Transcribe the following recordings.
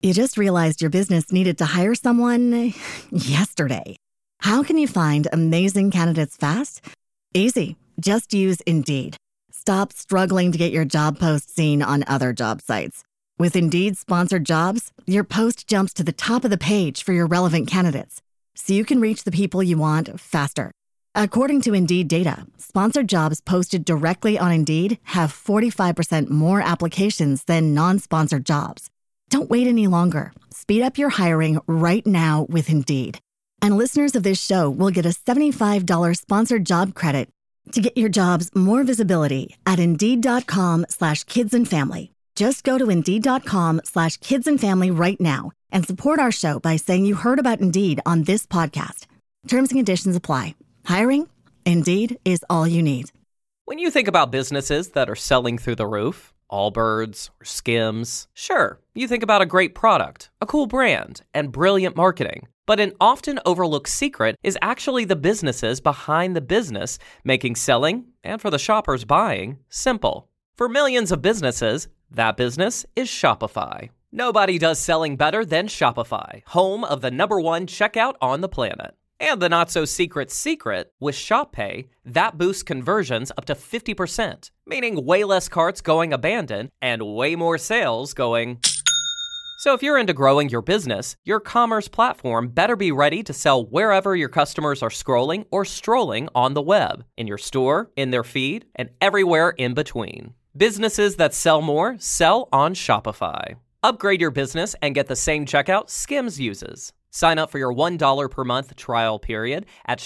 You just realized your business needed to hire someone yesterday. How can you find amazing candidates fast? Easy. Just use Indeed. Stop struggling to get your job post seen on other job sites. With Indeed sponsored jobs, your post jumps to the top of the page for your relevant candidates, so you can reach the people you want faster. According to Indeed data, sponsored jobs posted directly on Indeed have 45% more applications than non-sponsored jobs. Don't wait any longer. Speed up your hiring right now with Indeed. And listeners of this show will get a $75 sponsored job credit to get your jobs more visibility at Indeed.com/kidsandfamily. Just go to Indeed.com/kidsandfamily right now and support our show by saying you heard about Indeed on this podcast. Terms and conditions apply. Hiring? Indeed is all you need. When you think about businesses that are selling through the roof, Allbirds or Skims, sure, you think about a great product, a cool brand, and brilliant marketing. But an often overlooked secret is actually the businesses behind the business, making selling, and for the shoppers buying, simple. For millions of businesses, that business is Shopify. Nobody does selling better than Shopify, home of the #1 checkout on the planet. And the not-so-secret secret, with ShopPay, that boosts conversions up to 50%, meaning way less carts going abandoned and way more sales going... So if you're into growing your business, your commerce platform better be ready to sell wherever your customers are scrolling or strolling on the web, in your store, in their feed, and everywhere in between. Businesses that sell more sell on Shopify. Upgrade your business and get the same checkout Skims uses. Sign up for your $1 per month trial period at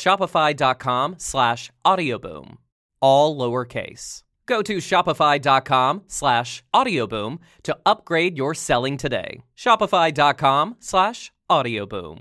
shopify.com/audioboom. All lowercase. Go to shopify.com/audioboom to upgrade your selling today. Shopify.com/audioboom.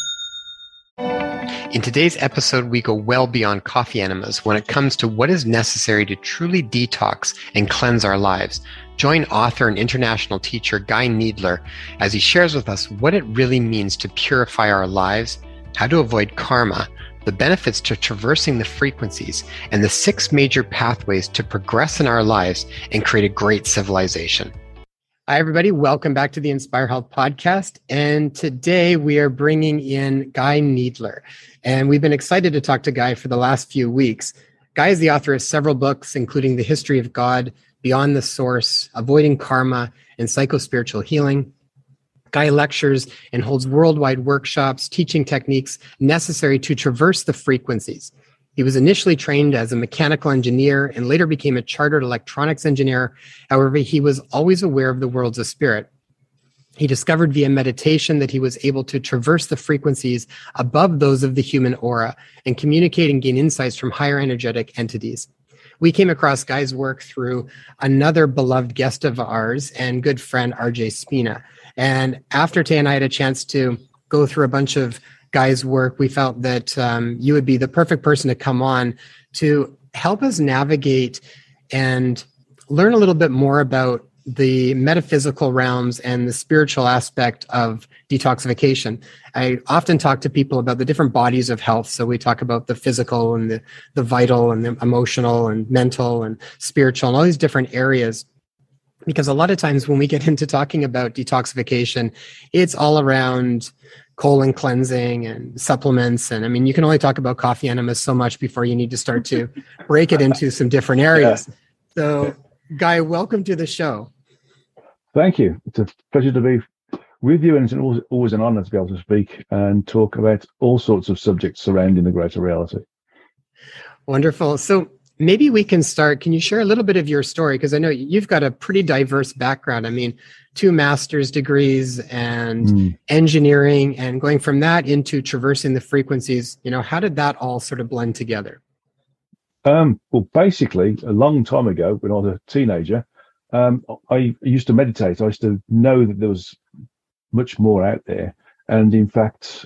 In today's episode, we go well beyond coffee enemas when it comes to what is necessary to truly detox and cleanse our lives. Join author and international teacher Guy Needler as he shares with us what it really means to purify our lives, how to avoid karma, the benefits to traversing the frequencies, and the 6 major pathways to progress in our lives and create a great civilization. Hi, everybody. Welcome back to the Inspire Health Podcast. And today we are bringing in Guy Needler. And we've been excited to talk to Guy for the last few weeks. Guy is the author of several books, including The History of God, Beyond the Source, Avoiding Karma, and Psychospiritual Healing. Guy lectures and holds worldwide workshops, teaching techniques necessary to traverse the frequencies. He was initially trained as a mechanical engineer and later became a chartered electronics engineer. However, he was always aware of the worlds of spirit. He discovered via meditation that he was able to traverse the frequencies above those of the human aura and communicate and gain insights from higher energetic entities. We came across Guy's work through another beloved guest of ours and good friend, RJ Spina. And after Tay and I had a chance to go through a bunch of Guy's work, we felt that you would be the perfect person to come on to help us navigate and learn a little bit more about the metaphysical realms and the spiritual aspect of detoxification. I often talk to people about the different bodies of health. So we talk about the physical and the vital and the emotional and mental and spiritual and all these different areas. Because a lot of times when we get into talking about detoxification, it's all around colon cleansing and supplements. And I mean, you can only talk about coffee enemas so much before you need to start to break it into some different areas. Yeah. So, Guy, welcome to the show. Thank you. It's a pleasure to be with you, and it's always an honor to be able to speak and talk about all sorts of subjects surrounding the greater reality. Wonderful. So maybe we can start. Can you share a little bit of your story? Because I know you've got a pretty diverse background. I mean, 2 master's degrees and engineering, and going from that into traversing the frequencies. You know, how did that all sort of blend together? Well, basically, a long time ago, when I was a teenager, I used to meditate. I used to know that there was much more out there. And in fact,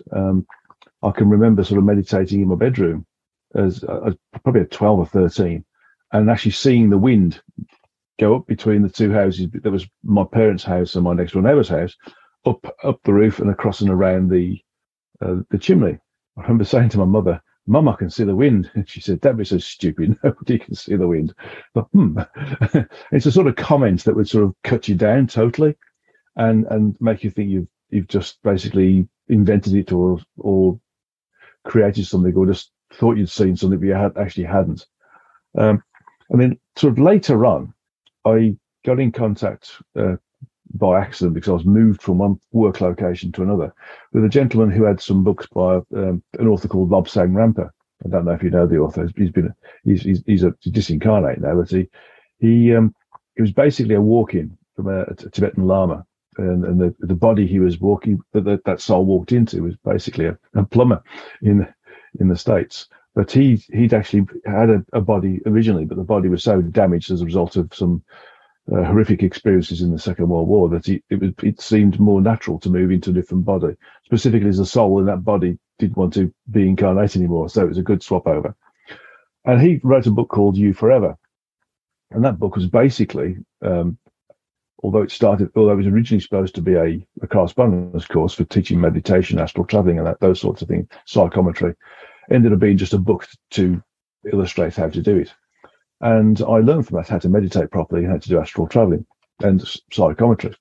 I can remember sort of meditating in my bedroom as probably at 12 or 13, and actually seeing the wind go up between the 2 houses. There was my parents' house and my next door neighbour's house, up the roof and across and around the chimney. I remember saying to my mother, "Mum, I can see the wind." And she said, "Don't be so stupid. Nobody can see the wind." But, It's a sort of comment that would sort of cut you down totally. and make you think you've just basically invented it or created something, or just thought you'd seen something but you actually hadn't. And then sort of later on, I got in contact by accident, because I was moved from one work location to another, with a gentleman who had some books by an author called Lobsang Rampa. I don't know if you know the author. He's disincarnate now, but he was basically a walk-in from a Tibetan Lama, and the body he was walking, that soul walked into, was basically a plumber in the States. But he'd actually had a body originally, but the body was so damaged as a result of some horrific experiences in the Second World War that it seemed more natural to move into a different body, specifically as the soul in that body didn't want to be incarnate anymore. So it was a good swap over. And he wrote a book called You Forever. And that book was basically, although it was originally supposed to be a correspondence course for teaching meditation, astral traveling, and those sorts of things, psychometry, ended up being just a book to illustrate how to do it. And I learned from that how to meditate properly and how to do astral traveling and psychometry.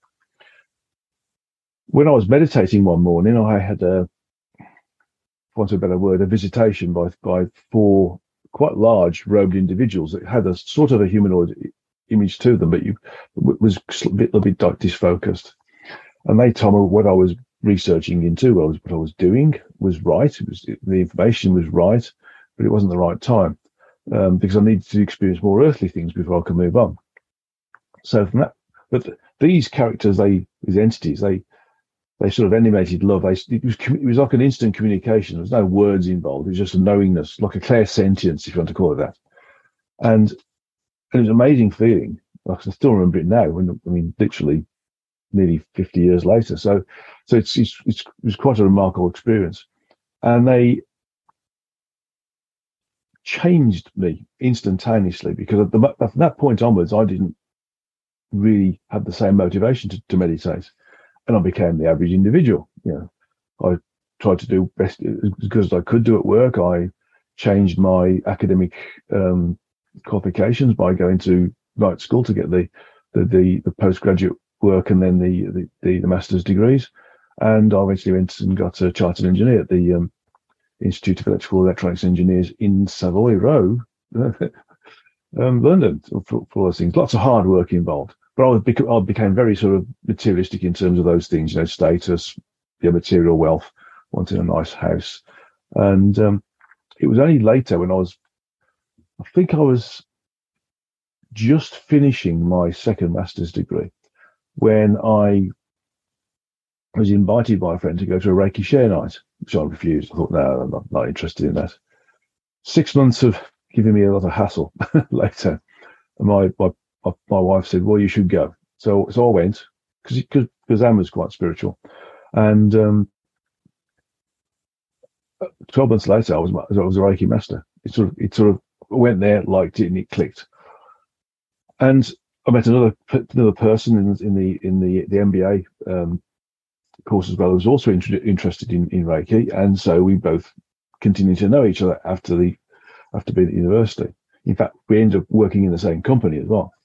When I was meditating one morning, I had for want of a better word, a visitation by 4 quite large robed individuals that had a sort of a humanoid image to them, but was a little bit disfocused. And they told me what I was researching into, what I was doing was right. The information was right, but it wasn't the right time, because I needed to experience more earthly things before I could move on. So from that, but these characters, these entities, they sort of animated love. It was like an instant communication. There was no words involved. It was just a knowingness, like a clairsentience, if you want to call it that. And it was an amazing feeling. I can still remember it now. Literally nearly 50 years later. So it was quite a remarkable experience. And they changed me instantaneously, because from that point onwards, I didn't really have the same motivation to meditate. And I became the average individual. I tried to do best as good as I could do at work. I changed my academic qualifications by going to night school to get the postgraduate work and then the master's degrees. And I eventually went and got a chartered engineer at the Institute of Electrical and Electronics Engineers in Savoy Row, London, for all those things. Lots of hard work involved. But I became very sort of materialistic in terms of those things, status, material wealth, wanting a nice house. And it was only later when I think I was just finishing my second master's degree, when I was invited by a friend to go to a Reiki share night, which I refused. I thought, no, I'm not interested in that. 6 months of giving me a lot of hassle later, and my wife said, well, you should go. So I went, because Anne was quite spiritual. And 12 months later, I was a Reiki master. It sort of went there, liked it, and it clicked. And I met another person in the MBA course as well, who was also interested in Reiki. And so we both continued to know each other after being at university. In fact, we ended up working in the same company as well.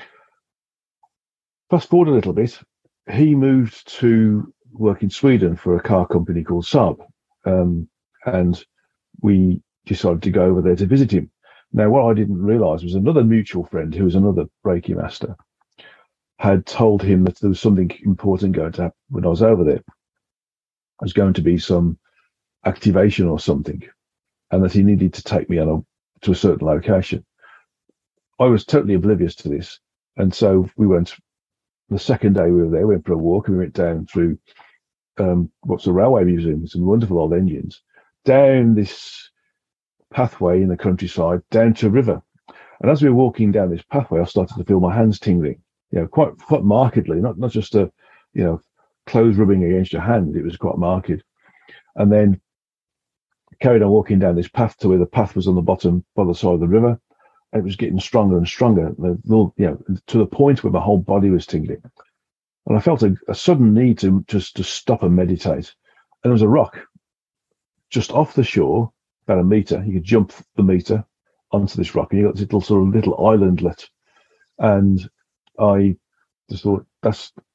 Fast forward a little bit, he moved to work in Sweden for a car company called Saab, and we decided to go over there to visit him. Now, what I didn't realise was another mutual friend, who was another Reiki master, had told him that there was something important going to happen when I was over there. There was going to be some activation or something, and that he needed to take me to a certain location. I was totally oblivious to this, and so we went. The second day we were there, we went for a walk, and we went down through what's a railway museum with some wonderful old engines, down this pathway in the countryside, down to a river. And as we were walking down this pathway, I started to feel my hands tingling, quite markedly, not just clothes rubbing against your hand. It was quite marked. And then carried on walking down this path to where the path was on the bottom by the side of the river. And it was getting stronger and stronger, to the point where my whole body was tingling. And I felt a sudden need to stop and meditate. And there was a rock just off the shore, about a meter. You could jump the meter onto this rock, and you got this little islandlet. And I just thought, that's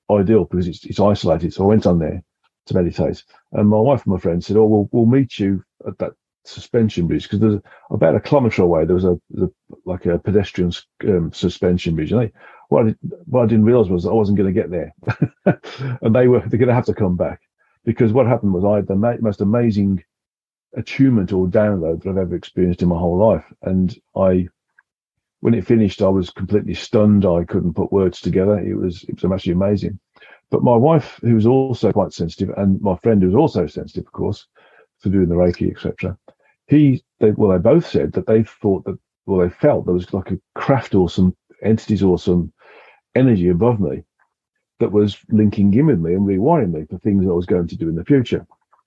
ideal because it's isolated. So I went on there to meditate, and my wife and my friend said, "Oh, we'll meet you at that suspension bridge because there's about a kilometre away. There was like a pedestrian suspension bridge." And what I didn't realise was I wasn't going to get there, and they're going to have to come back because what happened was I had the most amazing attunement or download that I've ever experienced in my whole life, and when it finished, I was completely stunned. I couldn't put words together. It was actually amazing. But my wife, who was also quite sensitive, and my friend who was also sensitive, of course, for doing the Reiki, etc., they both said that they felt there was like a craft or some entities or some energy above me that was linking in with me and rewiring me for things I was going to do in the future.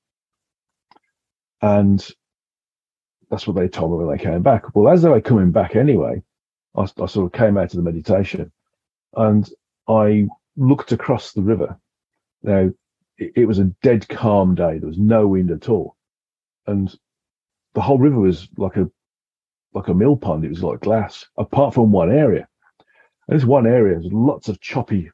And that's what they told me when they came back. Well, as they were coming back anyway, I sort of came out of the meditation and I looked across the river. Now, it was a dead calm day. There was no wind at all. And the whole river was like a mill pond. It was like glass, apart from one area. And this one area was lots of choppy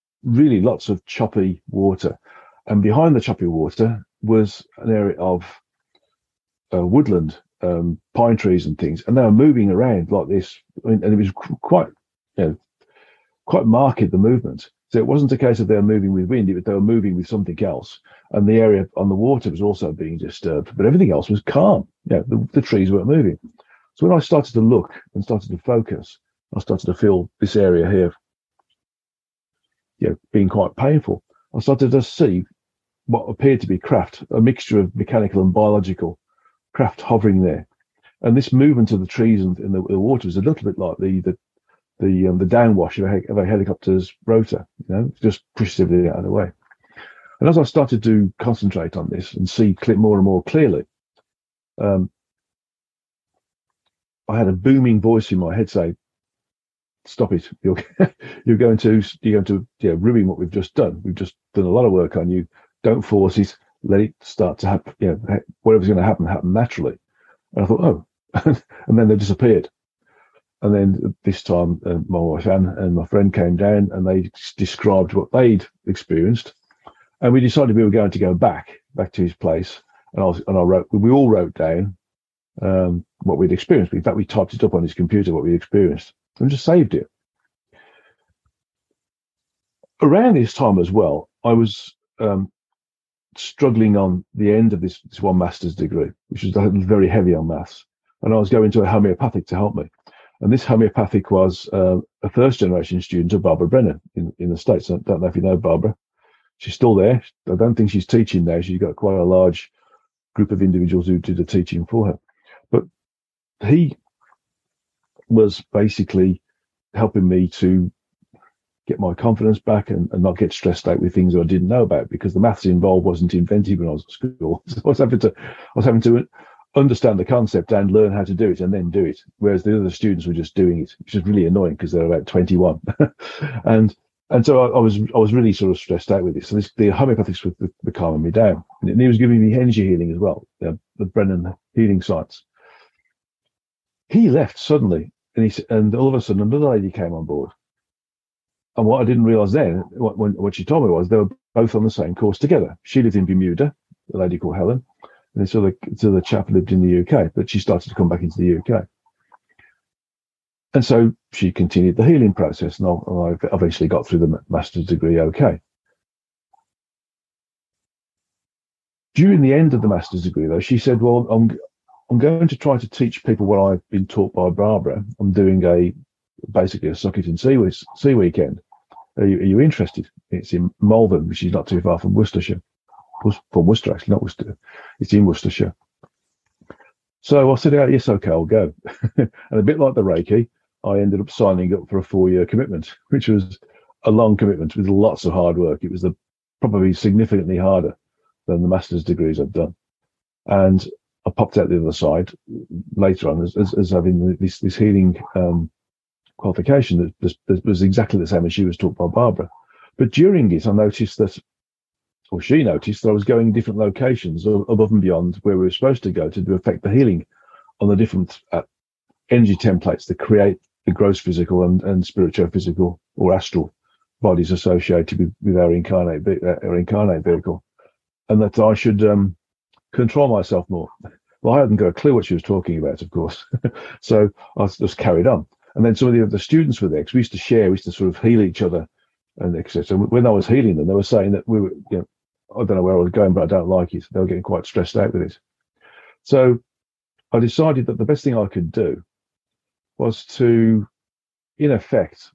water. And behind the choppy water was an area of woodland, pine trees and things. And they were moving around like this. And it was quite marked, the movement. So it wasn't a case of they were moving with wind, they were moving with something else. And the area on the water was also being disturbed, but everything else was calm. The trees weren't moving. So when I started to look and started to focus, I started to feel this area here, being quite painful. I started to see what appeared to be craft, a mixture of mechanical and biological craft hovering there. And this movement of the trees and the water was a little bit like the downwash of a helicopter's rotor, just pushes everything out of the way. And as I started to concentrate on this and see more and more clearly, I had a booming voice in my head say, "Stop it! You're going to ruin what we've just done. We've just done a lot of work on you. Don't force it. Let it start to happen. Whatever's going to happen naturally." And I thought, oh, and then they disappeared. And then this time, my wife Anne and my friend came down and they described what they'd experienced. And we decided we were going to go back to his place. We all wrote down what we'd experienced. In fact, we typed it up on his computer, what we experienced, and just saved it. Around this time as well, I was struggling on the end of this one master's degree, which was very heavy on maths. And I was going to a homeopathic to help me. And this homeopathic was a first generation student of Barbara Brennan in the States. I don't know if you know Barbara. She's still there. I don't think she's teaching now. She's got quite a large group of individuals who do the teaching for her. But he was basically helping me to get my confidence back and not get stressed out with things I didn't know about, because the maths involved wasn't invented when I was at school. So I was having to understand the concept and learn how to do it and then do it, whereas the other students were just doing it, which is really annoying because they're about 21. and so I was really sort of stressed out with this. So the homeopathics were calming me down, and he was giving me energy healing as well, the Brennan healing sites. He left suddenly, and all of a sudden another lady came on board. And what I didn't realise then, what she told me was they were both on the same course together. She lived in Bermuda, a lady called Helen, and this other chap lived in the UK, but she started to come back into the UK. And so she continued the healing process, and I eventually got through the master's degree okay. During the end of the master's degree, though, she said, well, I'm going to try to teach people what I've been taught by Barbara. I'm doing basically a Suck It and See weekend. Are you interested? It's in Malvern, which is not too far from Worcestershire. From Worcester, actually, not Worcester. It's in Worcestershire. So I said, yes, okay, I'll go. And a bit like the Reiki, I ended up signing up for a 4-year commitment, which was a long commitment with lots of hard work. It was probably significantly harder than the master's degrees I've done. And I popped out the other side later on as having this healing qualification that was exactly the same as she was taught by Barbara. But during it, I noticed that, or she noticed that I was going different locations above and beyond where we were supposed to go to affect the healing on the different energy templates that create the gross physical and spiritual physical or astral bodies associated with our incarnate vehicle, and that I should control myself more. Well, I hadn't got a clue what she was talking about, of course. So I just carried on. And then some of the other students were there, because we used to sort of heal each other and etc. So when I was healing them, they were saying that we were, I don't know where I was going, but I don't like it. They were getting quite stressed out with it. So I decided that the best thing I could do was to, in effect,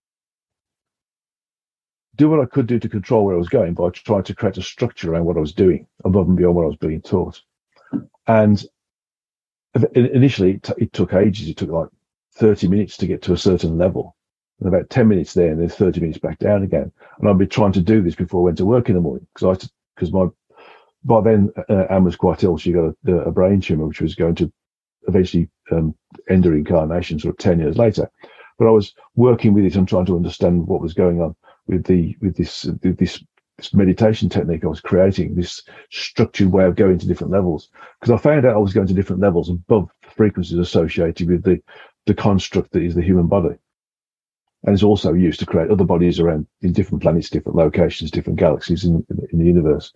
do what I could do to control where I was going by trying to create a structure around what I was doing above and beyond what I was being taught. And initially, it took ages. It took like 30 minutes to get to a certain level, and about 10 minutes there, and then 30 minutes back down again. And I'd be trying to do this before I went to work in the morning, because by then Anne was quite ill. She got a brain tumor, which was going to eventually end her incarnation sort of 10 years later. But I was working with it and trying to understand what was going on with this meditation technique I was creating, this structured way of going to different levels. Because I found out I was going to different levels above the frequencies associated with the construct that is the human body. And it's also used to create other bodies around in different planets, different locations, different galaxies in the universe.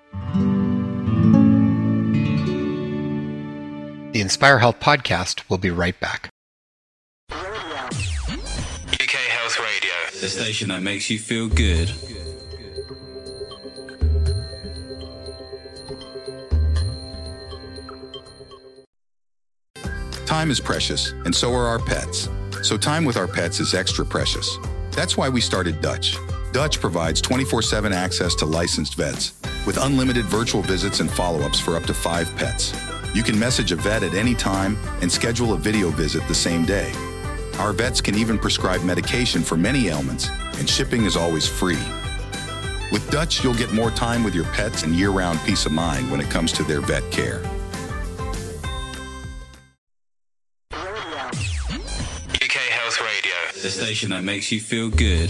The Inspire Health podcast will be right back. UK Health Radio, the station that makes you feel good. Time is precious, and so are our pets. So time with our pets is extra precious. That's why we started Dutch. Dutch provides 24/7 access to licensed vets with unlimited virtual visits and follow-ups for up to 5 pets. You can message a vet at any time and schedule a video visit the same day. Our vets can even prescribe medication for many ailments, and shipping is always free. With Dutch, you'll get more time with your pets and year-round peace of mind when it comes to their vet care. UK Health Radio, the station that makes you feel good.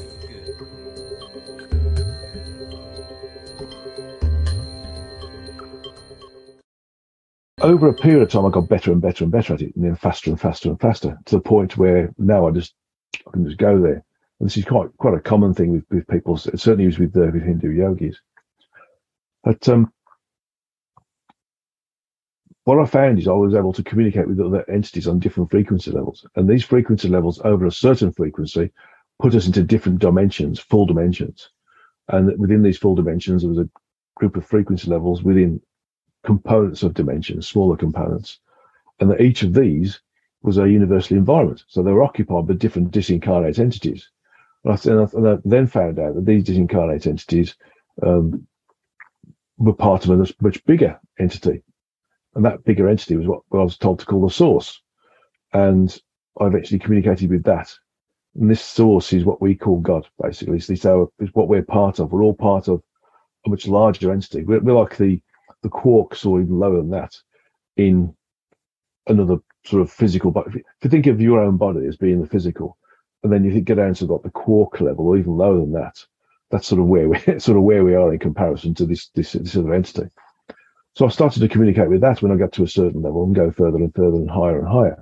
Over a period of time, I got better and better and better at it, and then faster and faster and faster, to the point where now I can just go there. And this is quite a common thing with people. It certainly is with Hindu yogis. But what I found is I was able to communicate with other entities on different frequency levels, and these frequency levels over a certain frequency put us into different dimensions, full dimensions. And within these full dimensions, there was a group of frequency levels within components of dimensions, smaller components, and that each of these was a universal environment. So they were occupied by different disincarnate entities. And I then found out that these disincarnate entities were part of a much bigger entity. And that bigger entity was what I was told to call the source. And I eventually communicated with that. And this source is what we call God, basically. It's what we're part of. We're all part of a much larger entity. We're like the quarks, or even lower than that, in another sort of physical. But if you think of your own body as being the physical, and then you get down to the quark level, or even lower than that, that's sort of where we are in comparison to this other entity. So I started to communicate with that when I got to a certain level and go further and further and higher.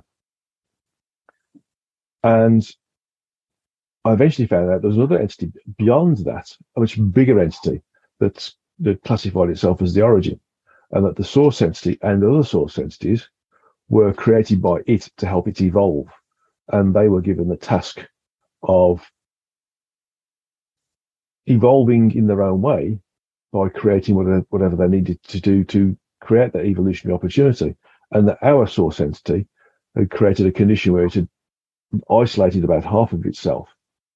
And I eventually found out there was another entity beyond that, a much bigger entity that classified itself as the origin, and that the source entity and other source entities were created by it to help it evolve. And they were given the task of evolving in their own way by creating whatever they needed to do to create that evolutionary opportunity. And that our source entity had created a condition where it had isolated about half of itself.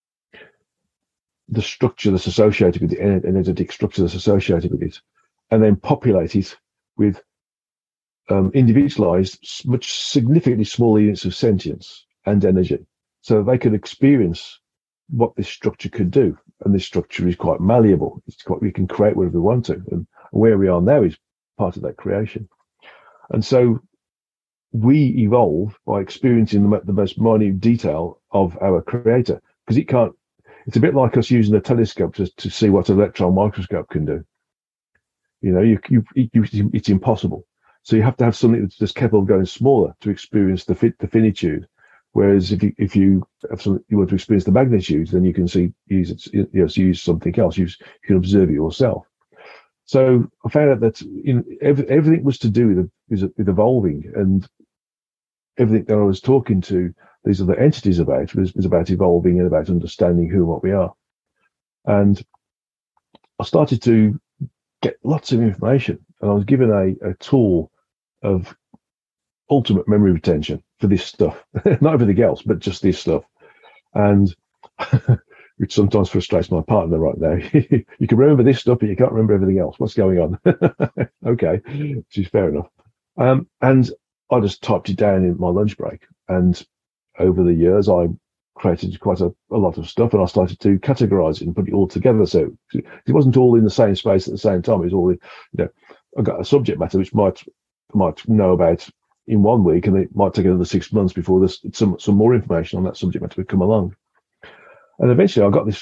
The structure that's associated with the energetic structure that's associated with it, and then populate it with individualized, much significantly smaller units of sentience and energy, so that they could experience what this structure could do. And this structure is quite malleable. We can create whatever we want to, and where we are now is part of that creation. And so we evolve by experiencing the most minute detail of our creator, because it can't. It's a bit like us using a telescope to see what an electron microscope can do. It's impossible. So you have to have something that's capable of going smaller to experience the finitude, Whereas if you want to experience the magnitude, then you can use something else. You can observe it yourself. So I found out that everything was to do with evolving, and everything that I was talking to these other entities about was about evolving and about understanding who and what we are. And I started to get lots of information, and I was given a tool of ultimate memory retention for this stuff, not everything else, but just this stuff. And which sometimes frustrates my partner right now. You can remember this stuff, but you can't remember everything else. What's going on? Okay, which is fair enough. And I just typed it down in my lunch break. And over the years, I created quite a lot of stuff, and I started to categorize it and put it all together. So it wasn't all in the same space at the same time. It was all, I got a subject matter which might know about in 1 week, and it might take another 6 months before some more information on that subject matter would come along. And eventually, I got this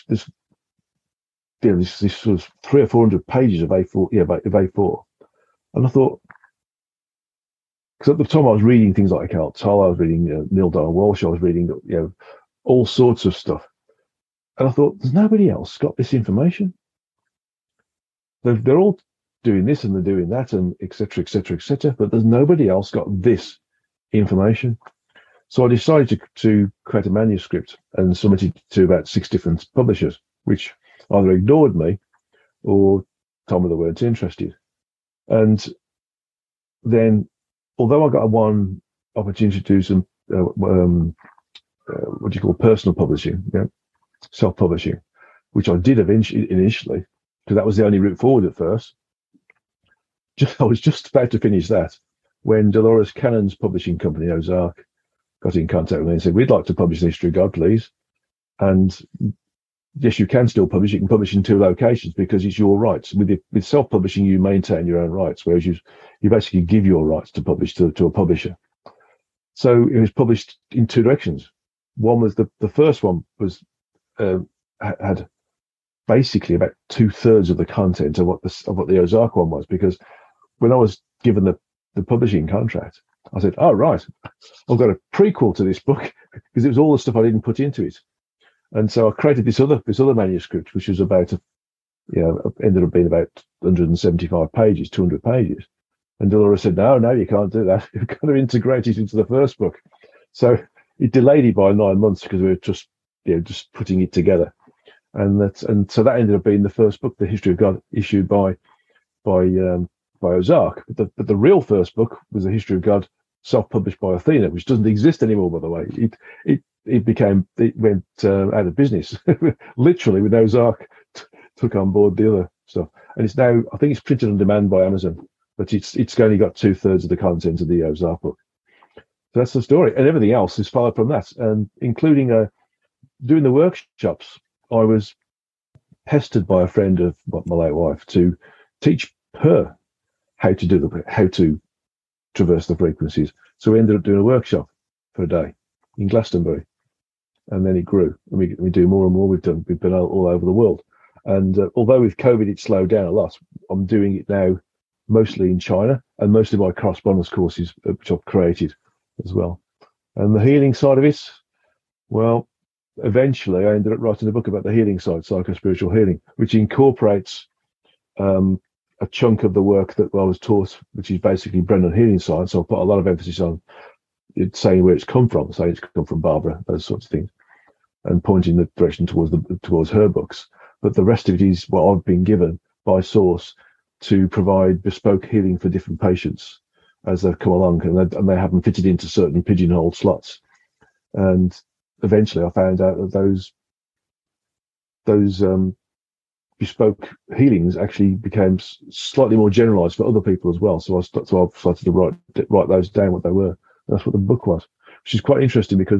sort of 300 or 400 pages of A4, of A4, and I thought, because at the time I was reading things like Eckhart Tolle, I was reading Neil Donald Walsh, I was reading all sorts of stuff, and I thought, there's nobody else got this information. They're all doing this and they're doing that, and etc., etc., etc., but there's nobody else got this information. So I decided to create a manuscript and submit it to about 6 different publishers, which either ignored me or told me they weren't interested. And then, although I got one opportunity to do some personal publishing, self-publishing, which I did initially, because that was the only route forward at first. I was just about to finish that when Dolores Cannon's publishing company, Ozark, got in contact with me and said, we'd like to publish the History of God, please. And yes, you can still publish. You can publish in 2 locations because it's your rights. With self-publishing, you maintain your own rights, whereas you basically give your rights to publish to a publisher. So it was published in 2 directions. One was the first one was had basically about 2/3 of the content of what the Ozark one was, because when I was given the publishing contract, I said, oh, right, I've got a prequel to this book, because it was all the stuff I didn't put into it. And so I created this other manuscript, which was about, ended up being about 175 pages, 200 pages. And Dolores said, no, you can't do that. You've got to integrate it into the first book. So it delayed it by 9 months because we were just putting it together. And so that ended up being the first book, The History of God, issued by Ozark. But the real first book was The History of God, self-published by Athena, which doesn't exist anymore, by the way. It went out of business, literally, when Ozark took on board the other stuff. And it's now, I think it's printed on demand by Amazon, but it's only got 2/3 of the content of the Ozark book. So that's the story. And everything else is followed from that. And including doing the workshops, I was pestered by a friend of my late wife to teach her how to traverse the frequencies. So we ended up doing a workshop for a day in Glastonbury, and then it grew. And we do more and more. We've been all over the world. And although with COVID it slowed down a lot, I'm doing it now mostly in China, and most of my correspondence courses which I've created as well. And the healing side of it, well, eventually I ended up writing a book about the healing side, psycho-spiritual healing, which incorporates a chunk of the work that I was taught, which is basically Brennan healing science. So I put a lot of emphasis on it, saying where it's come from, saying it's come from Barbara, those sorts of things, and pointing the direction towards her books. But the rest of it is what I've been given by Source to provide bespoke healing for different patients as they've come along, and they haven't fitted into certain pigeonholed slots. And eventually I found out that those bespoke healings actually became slightly more generalized for other people as well. So I've started to write those down, what they were. That's what the book was, which is quite interesting, because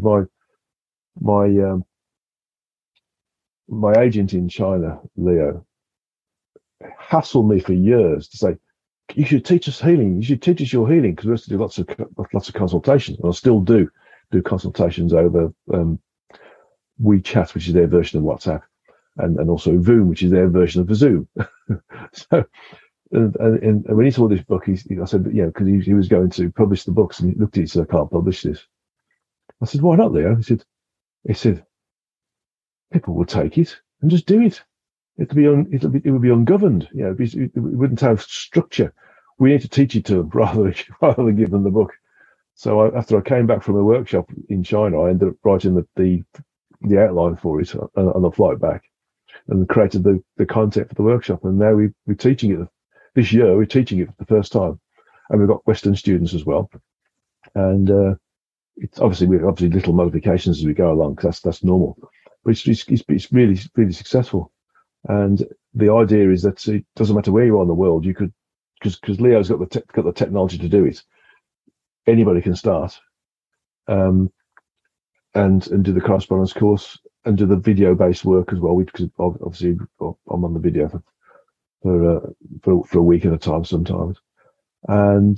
my agent in China, Leo, hassled me for years to say, you should teach us healing. You should teach us your healing, because we have to do lots of consultations. And I still do consultations over WeChat, which is their version of WhatsApp, and also Voom, which is their version of Zoom. So, and when he saw this book, I said, because he was going to publish the books, and he looked at it and said, I can't publish this. I said, why not, Leo? He said, people will take it and just do it. It would be ungoverned. It wouldn't have structure. We need to teach it to them rather than give them the book. So after I came back from a workshop in China, I ended up writing the outline for it on the flight back, and created the content for the workshop. And now we're teaching it this year. We're teaching it for the first time, and we've got Western students as well. And it's obviously little modifications as we go along, because that's normal. But it's really really successful. And the idea is that it doesn't matter where you are in the world. You could, because Leo's got the technology to do it. Anybody can start, and do the correspondence course and do the video based work as well. Because obviously I'm on the video for a week at a time sometimes, and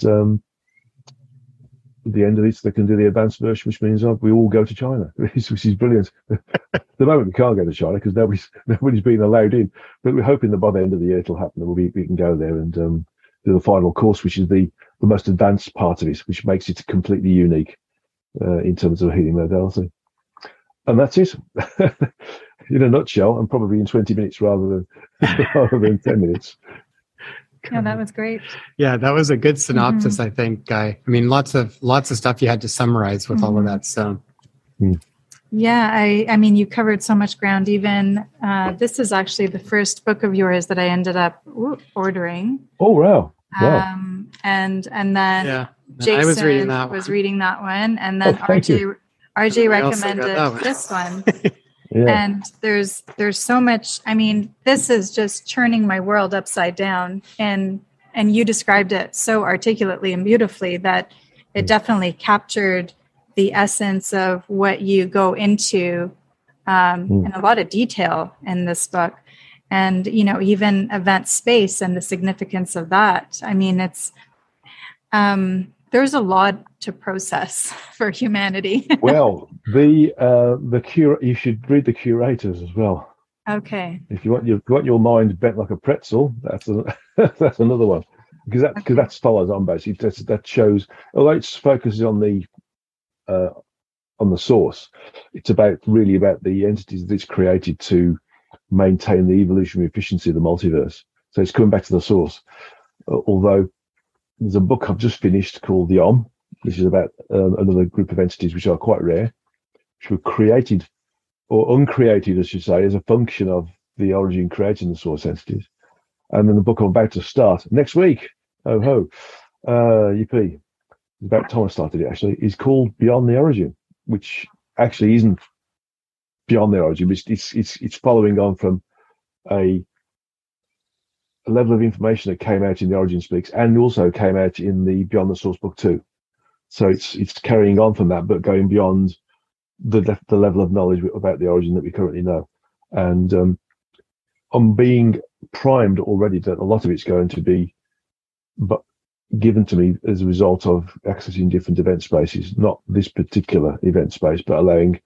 at the end of it, they can do the advanced version, which means we all go to China, which is brilliant. At the moment, we can't go to China because nobody's been allowed in. But we're hoping that by the end of the year, it'll happen. We can go there and do the final course, which is the most advanced part of it, which makes it completely unique in terms of healing modality. And that's it, in a nutshell, and probably in 20 minutes rather than 10 minutes. Yeah, that was great. Yeah, that was a good synopsis, I think, Guy. I mean, lots of stuff you had to summarize with all of that. So, yeah, I mean, you covered so much ground. Even this is actually the first book of yours that I ended up ordering. Oh, wow! And then Jason I was reading that one, and then RJ recommended this one. Yeah. And there's so much. I mean, this is just turning my world upside down, and you described it so articulately and beautifully that it definitely captured the essence of what you go into in a lot of detail in this book. And, even event space and the significance of that. I mean, it's there's a lot to process for humanity. Well, you should read the curators as well. Okay. If you want your mind bent like a pretzel, that's another one, because that follows on basically. That shows, although it focuses on the source, it's really about the entities that it's created to maintain the evolutionary efficiency of the multiverse. So it's coming back to the source. Although there's a book I've just finished called The Om, which is about another group of entities which are quite rare, which were created or uncreated, I should say, as a function of the origin creating the source entities. And then the book I'm about to start next week, yippee, it's about time I started it actually, is called Beyond the Origin, which actually isn't beyond the origin, but it's following on from a level of information that came out in the Origin Speaks and also came out in the Beyond the Source book too. So it's carrying on from that, but going beyond the level of knowledge about the origin that we currently know. And I'm being primed already that a lot of it's going to be given to me as a result of accessing different event spaces, not this particular event space, but allowing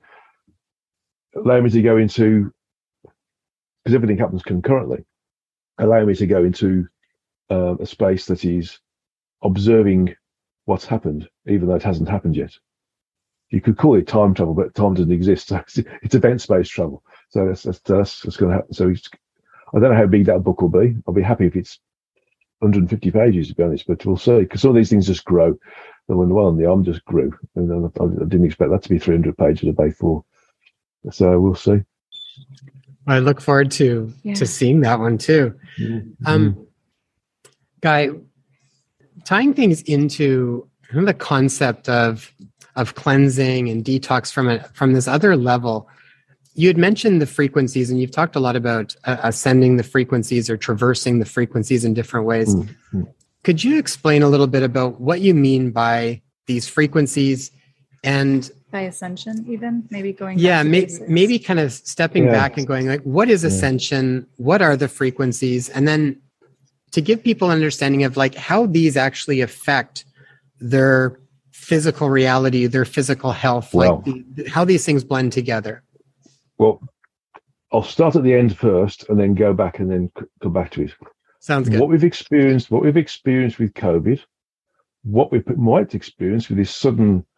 me to go into, because everything happens concurrently, allow me to go into a space that is observing what's happened, even though it hasn't happened yet. You could call it time travel, but time doesn't exist. So it's event-space travel. So that's what's going to happen. So I don't know how big that book will be. I'll be happy if it's 150 pages, to be honest, but we'll see. Because some of these things just grow. And when the one on the arm just grew, and I didn't expect that to be 300 pages a day for. So we'll see. I look forward to seeing that one too. Mm-hmm. Guy, tying things into the concept of cleansing and detox from this other level, you had mentioned the frequencies, and you've talked a lot about ascending the frequencies or traversing the frequencies in different ways. Mm-hmm. Could you explain a little bit about what you mean by these frequencies and by ascension, even maybe going maybe kind of stepping back and going like, what is ascension? What are the frequencies? And then to give people an understanding of like how these actually affect their physical reality, their physical health, how these things blend together. Well, I'll start at the end first and then go back and then come back to it. Sounds good. What we've experienced with COVID, what we might experience with this sudden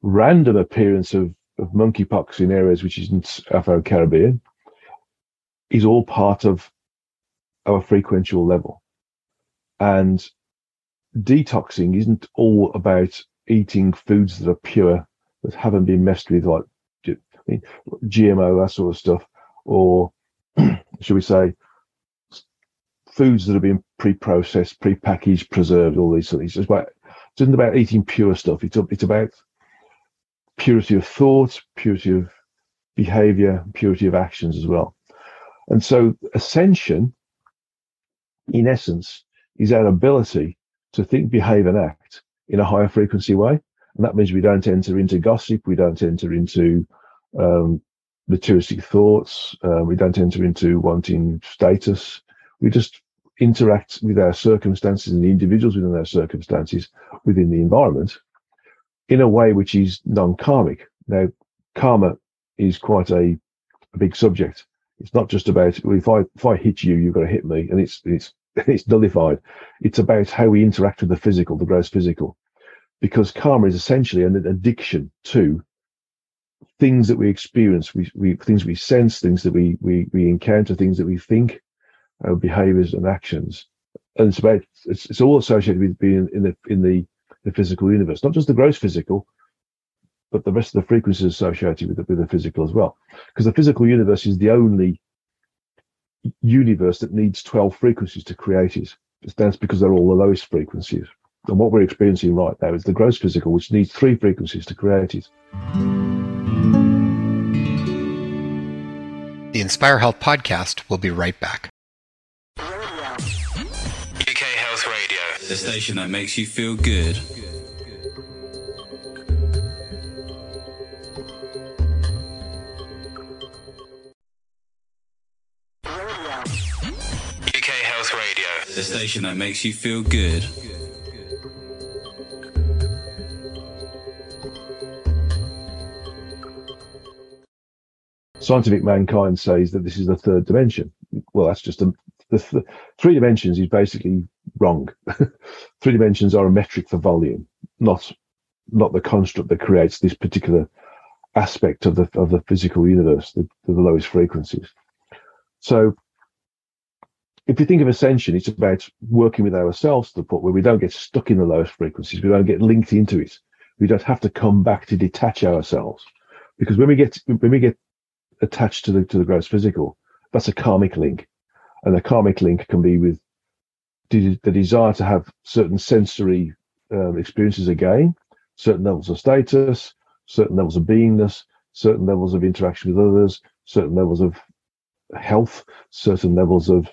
random appearance of monkeypox in areas which isn't Afro-Caribbean is all part of our frequential level. And detoxing isn't all about eating foods that are pure, that haven't been messed with, like GMO, that sort of stuff, or should we say foods that have been pre-processed, pre-packaged, preserved, all these things. It isn't about eating pure stuff. It's about purity of thought, purity of behavior, purity of actions as well. And so ascension, in essence, is our ability to think, behave, and act in a higher frequency way. And that means we don't enter into gossip, we don't enter into materialistic thoughts, we don't enter into wanting status. We just interact with our circumstances and the individuals within our circumstances within the environment in a way which is non-karmic. Now, karma is quite a big subject. It's not just about, if I hit you, you've got to hit me, and it's nullified. It's about how we interact with the physical, the gross physical, because karma is essentially an addiction to things that we experience, things we sense, things that we encounter, things that we think, our behaviors and actions. And it's all associated with being in the physical universe, not just the gross physical, but the rest of the frequencies associated with the physical as well. Because the physical universe is the only universe that needs 12 frequencies to create it. That's because they're all the lowest frequencies. And what we're experiencing right now is the gross physical, which needs 3 frequencies to create it. The Inspire Health podcast will be right back. UK Health Radio, the station that makes you feel good. UK Health Radio, the station that makes you feel good. Scientific mankind says that this is the third dimension. Well, that's just the 3 dimensions is basically wrong. 3 dimensions are a metric for volume, not the construct that creates this particular aspect of the physical universe, the lowest frequencies. So if you think of ascension, it's about working with ourselves to the point where we don't get stuck in the lowest frequencies, we don't get linked into it. We don't have to come back to detach ourselves. Because when we get attached to the gross physical, that's a karmic link. And the karmic link can be with the desire to have certain sensory experiences again, certain levels of status, certain levels of beingness, certain levels of interaction with others, certain levels of health, certain levels of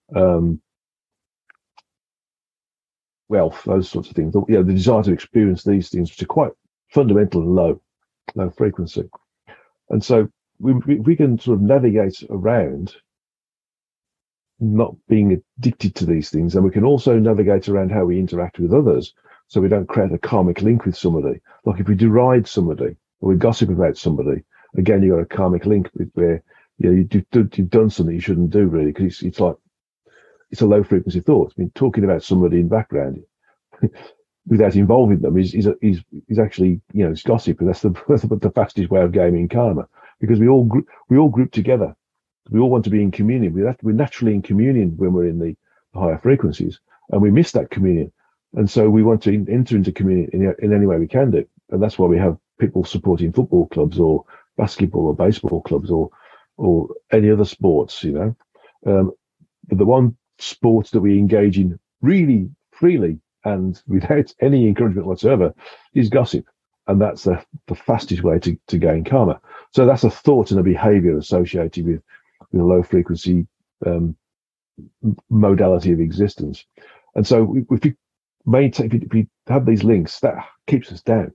wealth, those sorts of things. The desire to experience these things, which are quite fundamental and low frequency. And so we can sort of navigate around not being addicted to these things, and we can also navigate around how we interact with others, so we don't create a karmic link with somebody. Like if we deride somebody or we gossip about somebody, again, you've got a karmic link where you've done something you shouldn't do, really, because it's like it's a low frequency thought. I mean, talking about somebody in the background without involving them is actually, it's gossip, and that's the fastest way of gaming karma. Because we all group together. We all want to be in communion. We're naturally in communion when we're in the higher frequencies, and we miss that communion. And so we want to enter into communion in any way we can do. And that's why we have people supporting football clubs or basketball or baseball clubs or any other sports, But the one sport that we engage in really freely and without any encouragement whatsoever is gossip. And that's the fastest way to gain karma. So that's a thought and a behavior associated with a low frequency modality of existence. And so if we have these links, that keeps us down.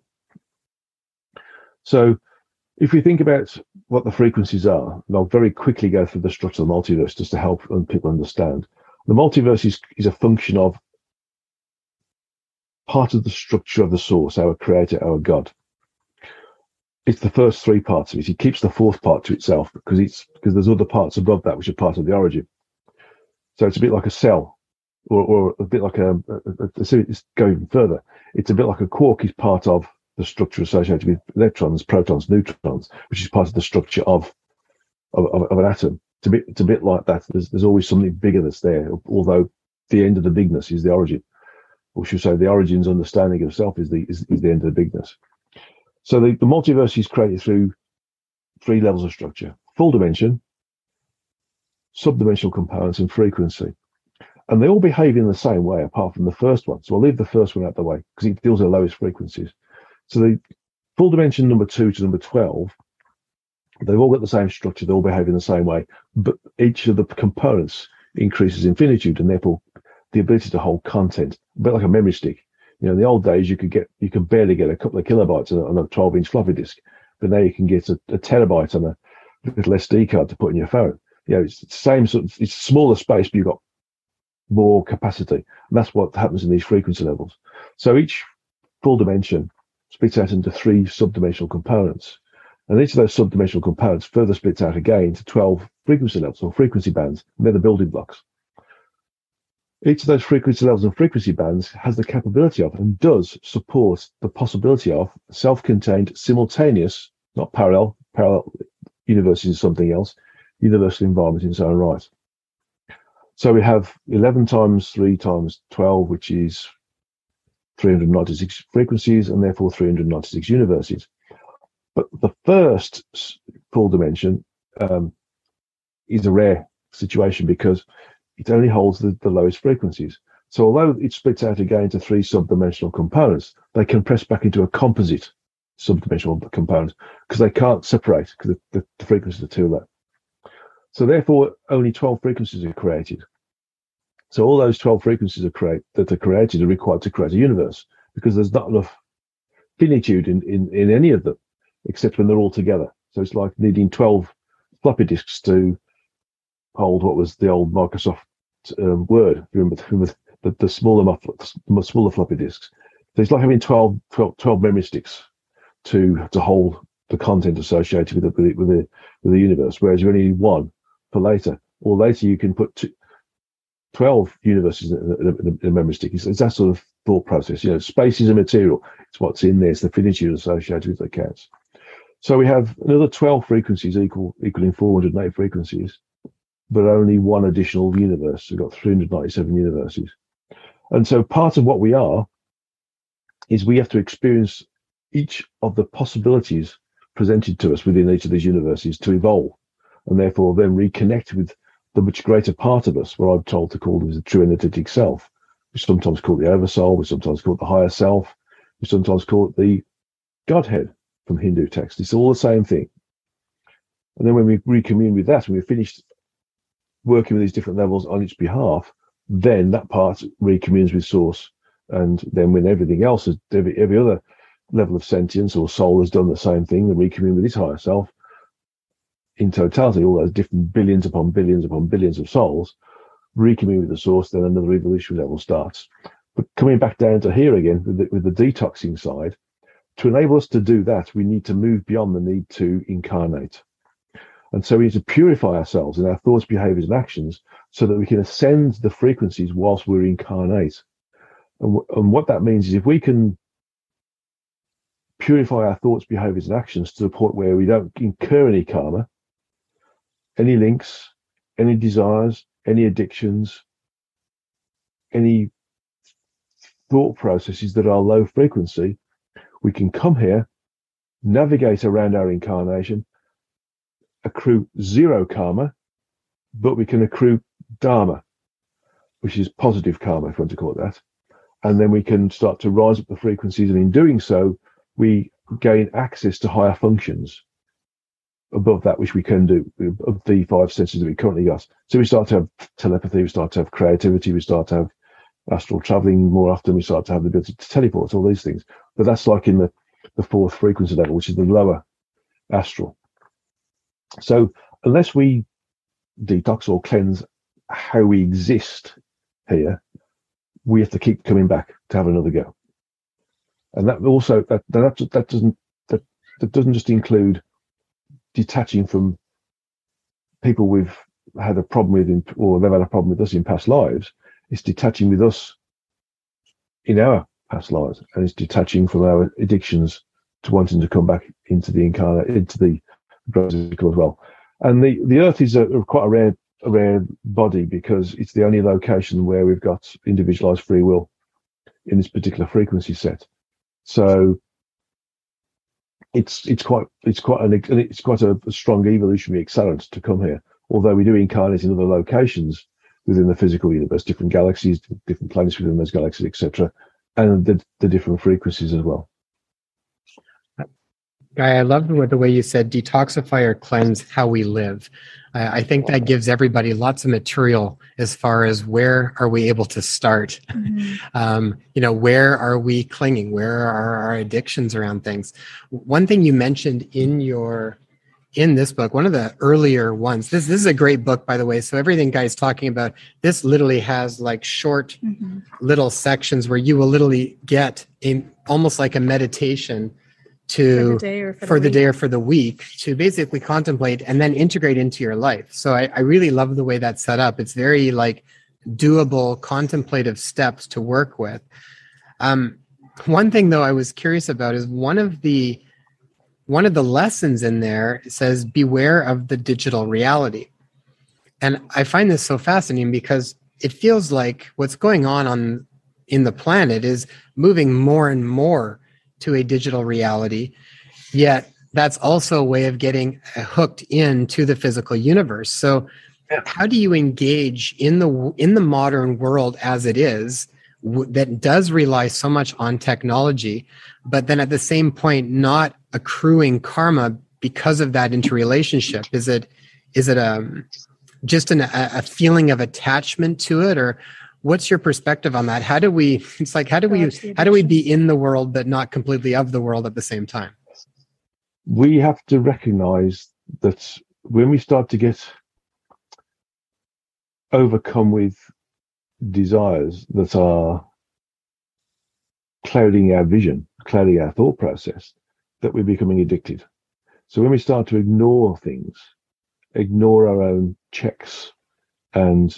So if we think about what the frequencies are, and I'll very quickly go through the structure of the multiverse just to help people understand. The multiverse is a function of part of the structure of the source, our creator, our God. It's the first 3 parts of it. He keeps the 4th part to itself because there's other parts above that which are part of the origin. So it's a bit like a cell, or a bit like it's going further. It's a bit like a quark is part of the structure associated with electrons, protons, neutrons, which is part of the structure of an atom. It's a bit like that. There's always something bigger that's there, although the end of the bigness is the origin. Or should we say the origin's understanding of self is the end of the bigness. So the multiverse is created through 3 levels of structure: full dimension, subdimensional components, and frequency. And they all behave in the same way, apart from the first one. So I'll leave the first one out of the way because it deals with the lowest frequencies. So the full dimension number 2 to number 12, they've all got the same structure. They all behave in the same way, but each of the components increases in finitude, and therefore the ability to hold content, a bit like a memory stick. In the old days, you could barely get a couple of kilobytes on a 12-inch floppy disk, but now you can get a terabyte on a little SD card to put in your phone. It's the same sort of, it's smaller space, but you've got more capacity, and that's what happens in these frequency levels. So each full dimension splits out into 3 subdimensional components, and each of those subdimensional components further splits out again into 12 frequency levels or frequency bands, and they're the building blocks. Each of those frequency levels and frequency bands has the capability of and does support the possibility of self-contained, simultaneous, not parallel universes is something else, universal environment in its own right. So we have 11 times 3 times 12, which is 396 frequencies, and therefore 396 universes. But the first full dimension is a rare situation because it only holds the lowest frequencies. So although it splits out again into 3 subdimensional components, they compress back into a composite subdimensional component because they can't separate because the frequencies are too low. So therefore, only 12 frequencies are created. So all those 12 frequencies that are created are required to create a universe because there's not enough finitude in any of them, except when they're all together. So it's like needing 12 floppy disks to hold what was the old Microsoft Word, remember the smaller floppy disks. So it's like having 12 memory sticks to hold the content associated with the universe, whereas you only need 1 for later. Or later you can put 12 universes in a memory stick. It's that sort of thought process. Space is a material. It's what's in there. It's the finitude associated with the counts. So we have another 12 frequencies equaling 408 frequencies, but only 1 additional universe. We've got 397 universes. And so part of what we are is we have to experience each of the possibilities presented to us within each of these universes to evolve, and therefore then reconnect with the much greater part of us, what I'm told to call the true energetic self. We sometimes call it the oversoul, we sometimes call it the higher self, we sometimes call it the Godhead from Hindu text. It's all the same thing. And then when we recommune with that, and we've finished working with these different levels on its behalf, then that part recommunes with Source. And then when everything else, every other level of sentience or soul has done the same thing, and recommune with its higher self, in totality, all those different billions upon billions upon billions of souls, recommune with the Source, then another evolutionary level starts. But coming back down to here again, with the detoxing side, to enable us to do that, we need to move beyond the need to incarnate. And so we need to purify ourselves in our thoughts, behaviors, and actions so that we can ascend the frequencies whilst we're incarnate. And what that means is if we can purify our thoughts, behaviors, and actions to the point where we don't incur any karma, any links, any desires, any addictions, any thought processes that are low frequency, we can come here, navigate around our incarnation, accrue 0 karma, but we can accrue dharma, which is positive karma, if you want to call it that. And then we can start to rise up the frequencies, and in doing so, we gain access to higher functions above that which we can do, of the 5 senses that we currently got. So we start to have telepathy, we start to have creativity, we start to have astral traveling more often, we start to have the ability to teleport, all these things. But that's like in the 4th frequency level, which is the lower astral. So unless we detox or cleanse how we exist here, we have to keep coming back to have another go. And that also that doesn't just include detaching from people we've had a problem with or they've had a problem with us in past lives. It's detaching with us in our past lives, and it's detaching from our addictions to wanting to come back into the physical as well. And the Earth is quite a rare body because it's the only location where we've got individualized free will in this particular frequency set. So it's quite a strong evolutionary accelerant to come here. Although we do incarnate in other locations within the physical universe, different galaxies, different planets within those galaxies, etc., and the different frequencies as well. Guy, I love the way you said detoxify or cleanse how we live. I think that gives everybody lots of material as far as where are we able to start? Mm-hmm. Where are we clinging? Where are our addictions around things? One thing you mentioned in this book, one of the earlier ones, this is a great book, by the way. So everything Guy's talking about, this literally has like short little sections where you will literally get almost like a meditation for the day or for the week to basically contemplate and then integrate into your life. So I really love the way that's set up. It's very like doable, contemplative steps to work with. One thing though I was curious about is one of the lessons in there says, beware of the digital reality. And I find this so fascinating because it feels like what's going on in the planet is moving more and more to a digital reality, yet that's also a way of getting hooked into the physical universe. So how do you engage in the modern world as it is that does rely so much on technology, but then at the same point not accruing karma because of that interrelationship? Is it just a feeling of attachment to it, or what's your perspective on that? How do we be in the world but not completely of the world at the same time? We have to recognize that when we start to get overcome with desires that are clouding our vision, clouding our thought process, that we're becoming addicted. So when we start to ignore things, ignore our own checks and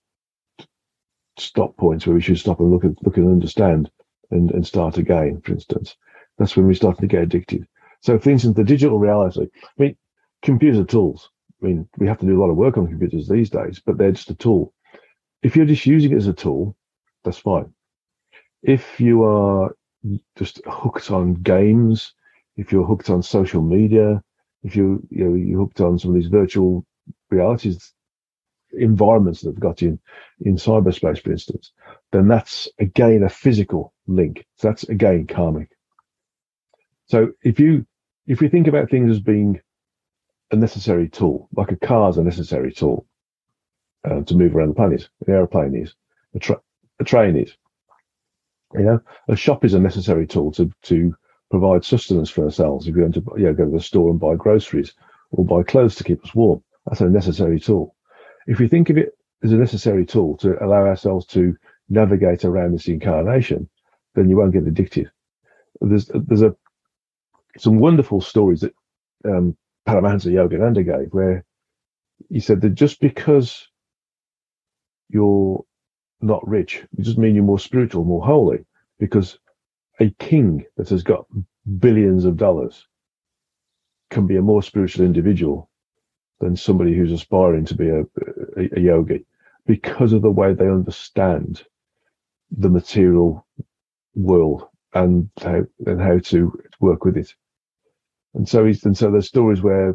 stop points where we should stop and look and understand and start again, for instance, that's when we start to get addicted. So for instance, the digital reality, computers are tools. We have to do a lot of work on computers these days, but they're just a tool. If you're just using it as a tool, that's fine. If you are just hooked on games, if you're hooked on social media, if you're hooked on some of these virtual realities environments that have got you in cyberspace, for instance, then that's again a physical link. So that's again karmic. So if we think about things as being a necessary tool, like a car is a necessary tool to move around the planet, an airplane is, a train is, a shop is a necessary tool to provide sustenance for ourselves. If you're going to go to the store and buy groceries or buy clothes to keep us warm, that's a necessary tool. If we think of it as a necessary tool to allow ourselves to navigate around this incarnation, then you won't get addicted. There's some wonderful stories that Paramahansa Yogananda gave, where he said that just because you're not rich, it doesn't mean you're more spiritual, more holy, because a king that has got billions of dollars can be a more spiritual individual than somebody who's aspiring to be a yogi, because of the way they understand the material world and how to work with it. And so there's stories where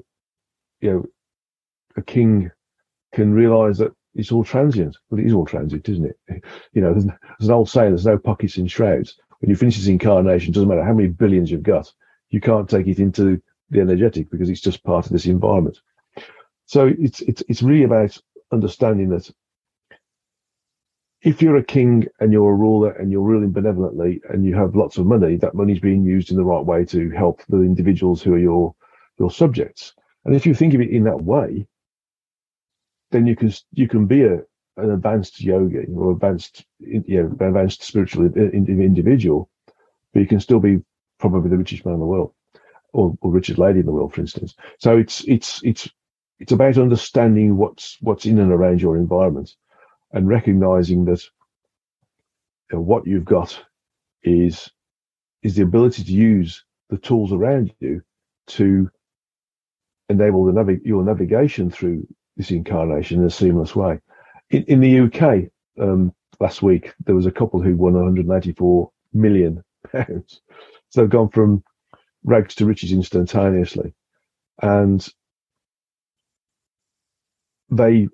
a king can realize that it's all transient. Well, it is all transient, isn't it? There's an old saying, there's no pockets in shrouds. When you finish this incarnation, it doesn't matter how many billions you've got, you can't take it into the energetic because it's just part of this environment. So it's really about understanding that if you're a king and you're a ruler and you're ruling benevolently and you have lots of money, that money's being used in the right way to help the individuals who are your subjects. And if you think of it in that way, then you can be an advanced yogi or advanced spiritual individual, but you can still be probably the richest man in the world or richest lady in the world, for instance. So it's about understanding what's in and around your environment and recognizing that what you've got is the ability to use the tools around you to enable your navigation through this incarnation in a seamless way. In the UK, last week, there was a couple who won £184 million. So they've gone from rags to riches instantaneously. And they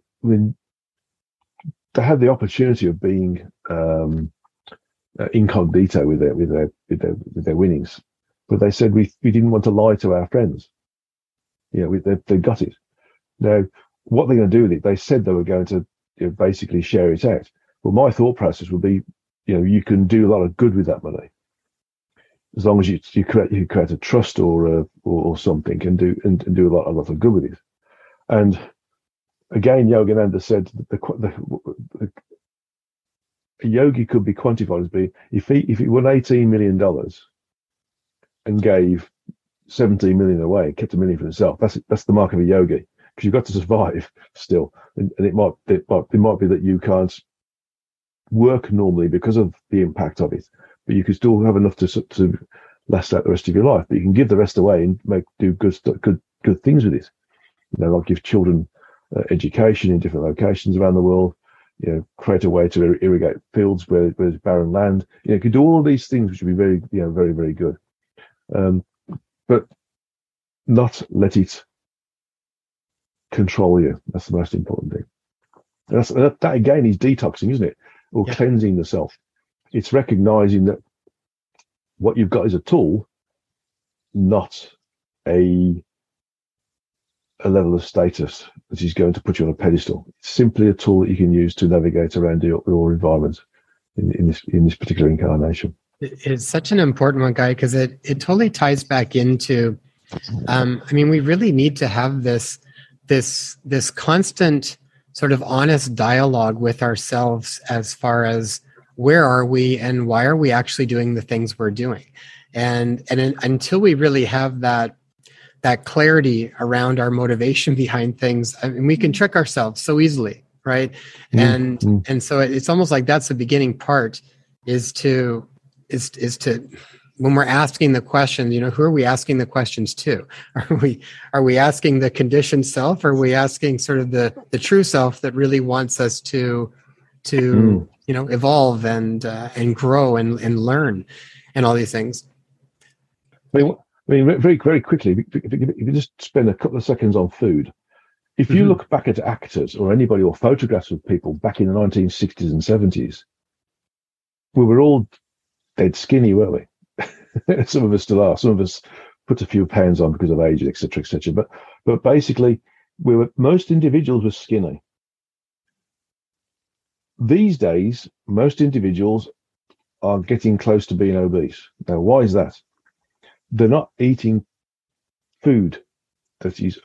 had the opportunity of being incognito with their winnings, but they said we didn't want to lie to our friends. They got it. Now, what they're going to do with it? They said they were going to basically share it out. Well, my thought process would be, you can do a lot of good with that money, as long as you create a trust or something, and do a lot of good with it. And again, Yogananda said that a yogi could be quantified as being, if he won $18 million and gave 17 million away, kept $1 million for himself, that's the mark of a yogi, because you've got to survive still, and it might be that you can't work normally because of the impact of it, but you can still have enough to last out the rest of your life. But you can give the rest away and do good things with it. Like give children education in different locations around the world. Create a way to irrigate fields where there's barren land. You can do all of these things, which would be very, very, very good. But not let it control you. That's the most important thing. That again is detoxing, isn't it? Or cleansing the self. It's recognizing that what you've got is a tool, not a level of status that is going to put you on a pedestal. It's simply a tool that you can use to navigate around your environment in this particular incarnation. It's such an important one, Guy, because it totally ties back into, we really need to have this constant sort of honest dialogue with ourselves as far as where are we and why are we actually doing the things we're doing. And until we really have that clarity around our motivation behind things, we can trick ourselves so easily, right? Mm-hmm. And so it's almost like that's the beginning part, is to when we're asking the question, who are we asking the questions to? Are we asking the conditioned self, or are we asking sort of the true self that really wants us to evolve and grow and learn and all these things? Very, very quickly, if you just spend a couple of seconds on food, if you look back at actors or anybody, or photographs of people back in the 1960s and 70s, we were all dead skinny, weren't we? Some of us still are. Some of us put a few pounds on because of age, etc., etc. But basically, most individuals were skinny. These days, most individuals are getting close to being obese. Now, why is that? They're not eating food that is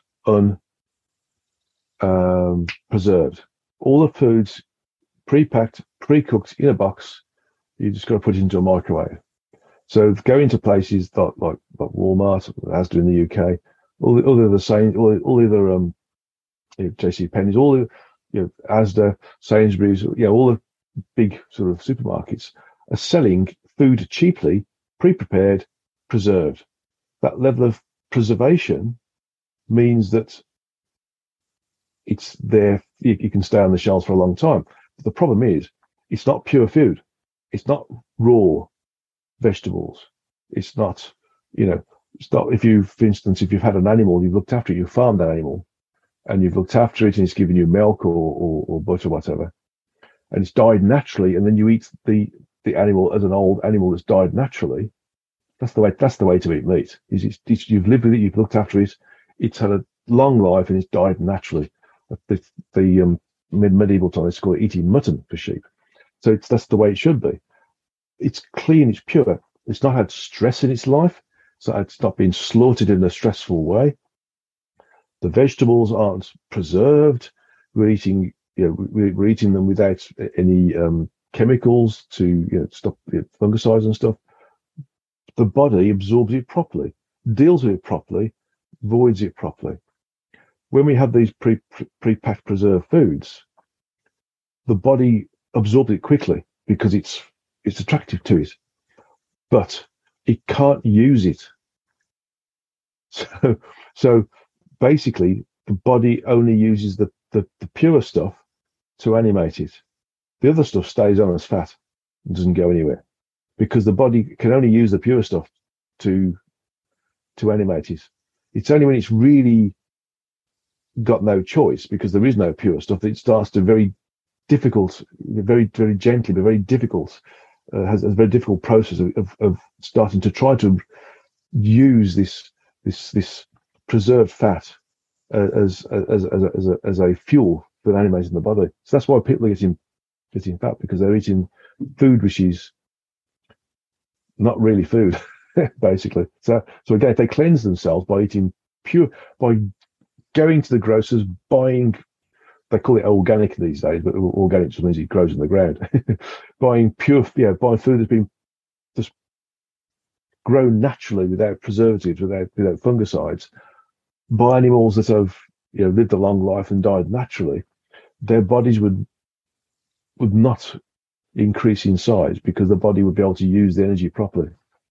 preserved. All the food's pre-packed, pre-cooked in a box. You just got to put it into a microwave. So go into places like Walmart, Asda in the UK, all the other JC Penney's, all the Asda, Sainsbury's, all the big sort of supermarkets are selling food cheaply, pre-prepared, preserved. That level of preservation means that it's there. You can stay on the shelves for a long time. But the problem is, it's not pure food. It's not raw vegetables. It's not, it's not, for instance, if you've had an animal, you've looked after it, you've farmed that animal, and you've looked after it, and it's given you milk or butter, whatever, and it's died naturally, and then you eat the animal as an old animal that's died naturally. That's the way to eat meat. You've lived with it, you've looked after it, it's had a long life, and it's died naturally. The medieval times called it eating mutton for sheep. So that's the way it should be. It's clean, it's pure. It's not had stress in its life, so it's not been slaughtered in a stressful way. The vegetables aren't preserved. We're eating them without any chemicals to stop fungicides and stuff. The body absorbs it properly, deals with it properly, voids it properly. When we have these pre-packed preserved foods, the body absorbs it quickly because it's attractive to it, but it can't use it So basically, the body only uses the pure stuff to animate it. The other stuff stays on as fat and doesn't go anywhere, because the body can only use the pure stuff to animate it. It's only when it's really got no choice, because there is no pure stuff, that it starts to very difficult, very, very gently, but very difficult, has a very difficult process of starting to try to use this preserved fat as a fuel for animating the body. So that's why people are getting fat, because they're eating food which is not really food, basically. So again, if they cleanse themselves by eating pure, by going to the grocers, buying, they call it organic these days, but organic just means it grows in the ground. buying food that's been just grown naturally without preservatives, without fungicides, by animals that have lived a long life and died naturally, their bodies would not increase in size, because the body would be able to use the energy properly.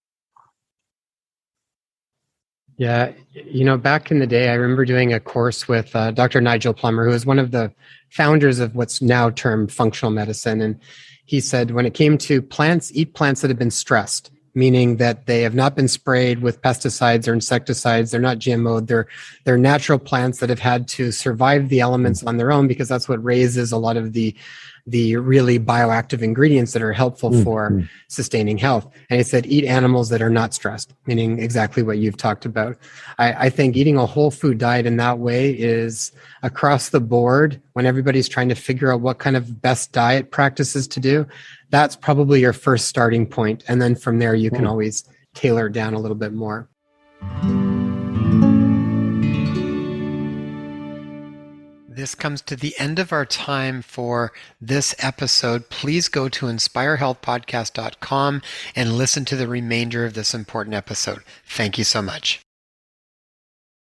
Yeah, back in the day, I remember doing a course with Dr. Nigel Plummer, who is one of the founders of what's now termed functional medicine. And he said, when it came to plants, eat plants that have been stressed, meaning that they have not been sprayed with pesticides or insecticides. They're not GMO'd. They're natural plants that have had to survive the elements on their own, because that's what raises a lot of the really bioactive ingredients that are helpful for sustaining health. And he said, eat animals that are not stressed, meaning exactly what you've talked about. I think eating a whole food diet in that way is across the board, when everybody's trying to figure out what kind of best diet practices to do. That's probably your first starting point. And then from there, you can always tailor it down a little bit more. This comes to the end of our time for this episode. Please go to inspirehealthpodcast.com and listen to the remainder of this important episode. Thank you so much.